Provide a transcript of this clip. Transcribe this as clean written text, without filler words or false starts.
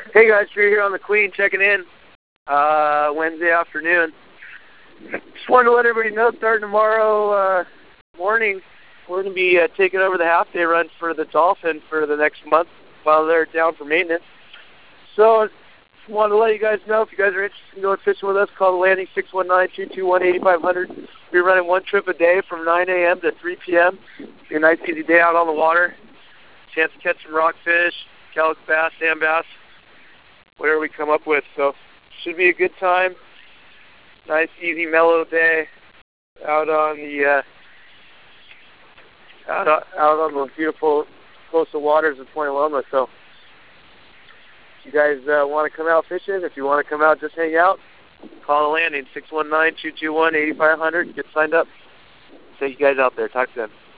Hey guys, Drew here on the Queen checking in Wednesday afternoon. Just wanted to let everybody know starting tomorrow morning, we're going to be taking over the half-day run for the Dolphin for the next month while they're down for maintenance. So just wanted to let you guys know if you guys are interested in going fishing with us, call the landing 619-221-8500. We're running one trip a day from 9 a.m. to 3 p.m. Be a nice easy day out on the water. Chance to catch some rockfish, calico bass, sand bass, whatever we come up with. So should be a good time. Nice, easy, mellow day out on the out on the beautiful coastal waters of Point Loma. So if you guys want to come out fishing, if you want to come out just hang out, call the landing 619-221-8500. Get signed up. Take you guys out there. Talk to them.